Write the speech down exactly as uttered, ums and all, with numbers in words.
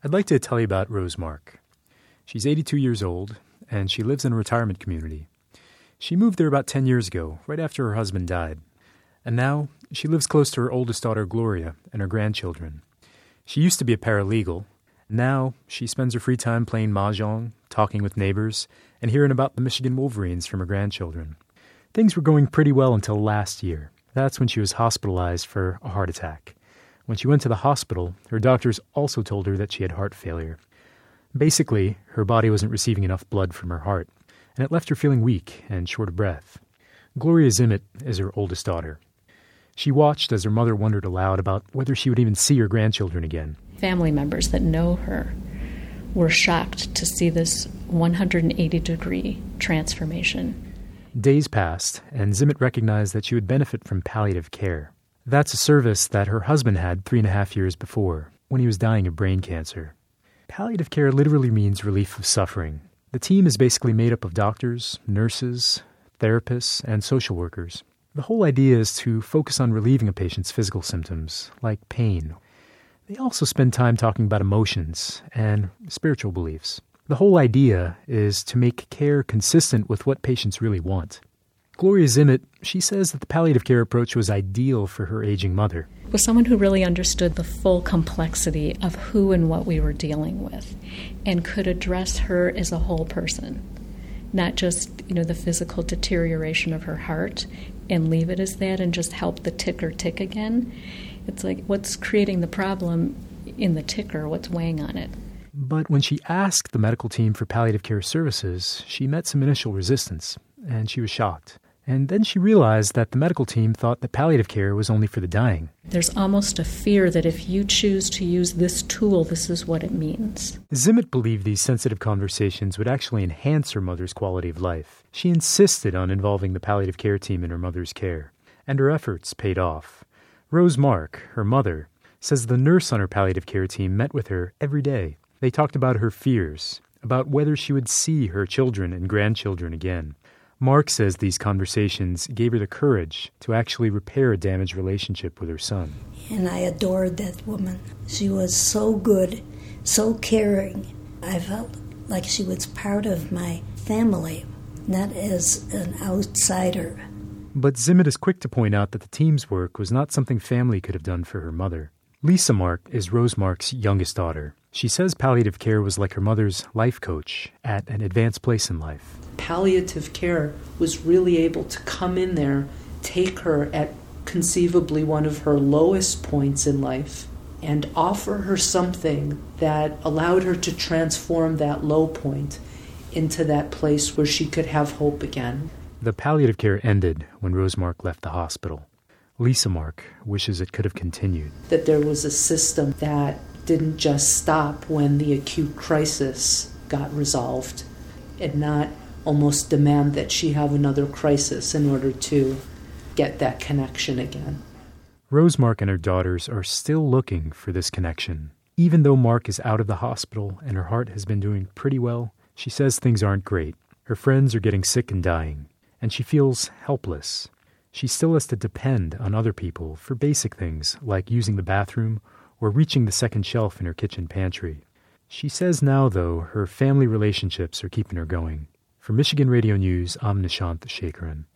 I'd like to tell you about Rose Mark. She's eighty-two years old, and she lives in a retirement community. She moved there about ten years ago, right after her husband died. And now, she lives close to her oldest daughter, Gloria, and her grandchildren. She used to be a paralegal. Now, she spends her free time playing mahjong, talking with neighbors, and hearing about the Michigan Wolverines from her grandchildren. Things were going pretty well until last year. That's when she was hospitalized for a heart attack. When she went to the hospital, her doctors also told her that she had heart failure. Basically, her body wasn't receiving enough blood from her heart, and it left her feeling weak and short of breath. Gloria Zimmet is her oldest daughter. She watched as her mother wondered aloud about whether she would even see her grandchildren again. Family members that know her were shocked to see this one hundred eighty degree transformation. Days passed, and Zimmet recognized that she would benefit from palliative care. That's a service that her husband had three and a half years before, when he was dying of brain cancer. Palliative care literally means relief of suffering. The team is basically made up of doctors, nurses, therapists, and social workers. The whole idea is to focus on relieving a patient's physical symptoms, like pain. They also spend time talking about emotions and spiritual beliefs. The whole idea is to make care consistent with what patients really want. Gloria Zimmet, she says that the palliative care approach was ideal for her aging mother. It was someone who really understood the full complexity of who and what we were dealing with and could address her as a whole person, not just, you know, the physical deterioration of her heart and leave it as that and just help the ticker tick again. It's like, what's creating the problem in the ticker? What's weighing on it? But when she asked the medical team for palliative care services, she met some initial resistance, and she was shocked. And then she realized that the medical team thought that palliative care was only for the dying. There's almost a fear that if you choose to use this tool, this is what it means. Zimmet believed these sensitive conversations would actually enhance her mother's quality of life. She insisted on involving the palliative care team in her mother's care, and her efforts paid off. Rose Mark, her mother, says the nurse on her palliative care team met with her every day. They talked about her fears, about whether she would see her children and grandchildren again. Mark says these conversations gave her the courage to actually repair a damaged relationship with her son. And I adored that woman. She was so good, so caring. I felt like she was part of my family, not as an outsider. But Zimmet is quick to point out that the team's work was not something family could have done for her mother. Lisa Mark is Rose Mark's youngest daughter. She says palliative care was like her mother's life coach at an advanced place in life. Palliative care was really able to come in there, take her at conceivably one of her lowest points in life, and offer her something that allowed her to transform that low point into that place where she could have hope again. The palliative care ended when Rose Mark left the hospital. Lisa Mark wishes it could have continued. That there was a system that didn't just stop when the acute crisis got resolved and not almost demand that she have another crisis in order to get that connection again. Rose Mark and her daughters are still looking for this connection. Even though Mark is out of the hospital and her heart has been doing pretty well, she says things aren't great. Her friends are getting sick and dying, and she feels helpless. She still has to depend on other people for basic things like using the bathroom or reaching the second shelf in her kitchen pantry. She says now, though, her family relationships are keeping her going. For Michigan Radio News, I'm Nishant Shekaran.